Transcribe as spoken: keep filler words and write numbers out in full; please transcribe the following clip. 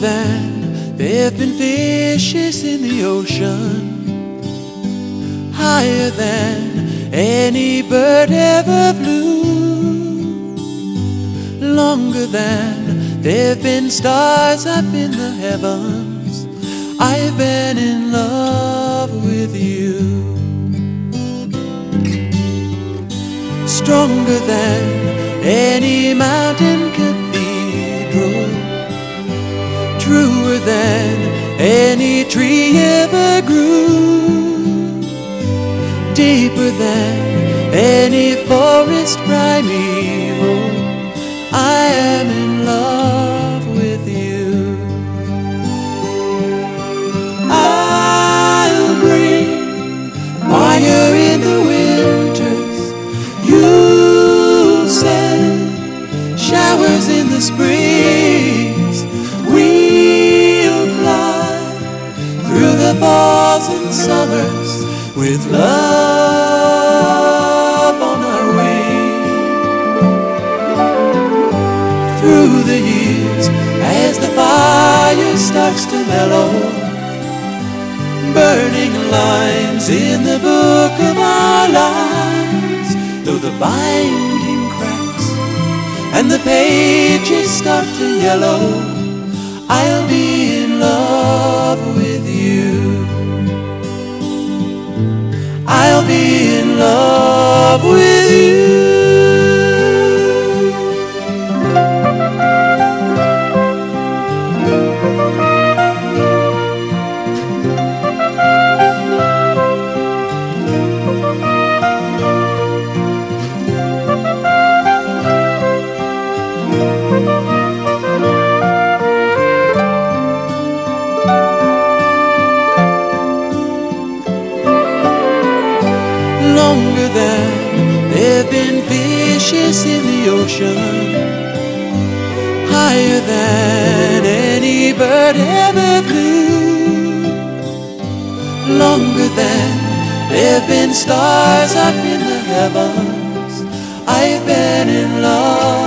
than there've been fishes in the ocean, higher than any bird ever flew, longer than there've been stars up in the heavens. I've been in love with you. Stronger than any mountain cathedral, truer than any tree ever grew, deeper than any forest primeval. I am in love with you. I'll bring fire in the winters, you'll send showers in the springs. We'll fly through the falls and summers with love on our wings. Through the years, as the fire starts to mellow, burning lines in the book of our lives, though the binding cracks and the pages start to yellow, I'll be in love with you. I'll be in love with you. Longer than there've been fishes in the ocean, higher than any bird ever flew, longer than there've been stars up in the heavens. I've been in love